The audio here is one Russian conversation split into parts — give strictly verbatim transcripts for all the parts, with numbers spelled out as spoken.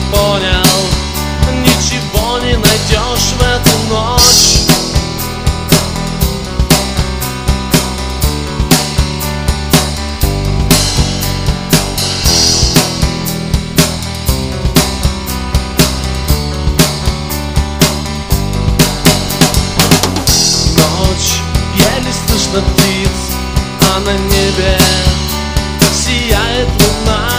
понял, ничего не найдешь в эту ночь. Ночь, еле слышно птиц, а на небе сияет луна.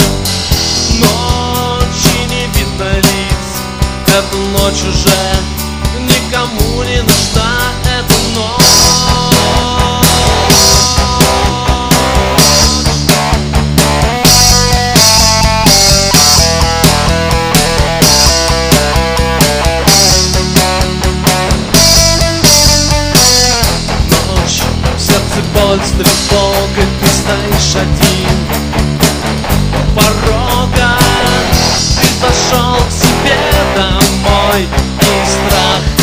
Ночи не видно лиц, эта ночь уже никому не нужна, эта ночь. Ночь, в сердце боль с тревогой, ты стоишь один у порога, ты зашел к себе домой, и страх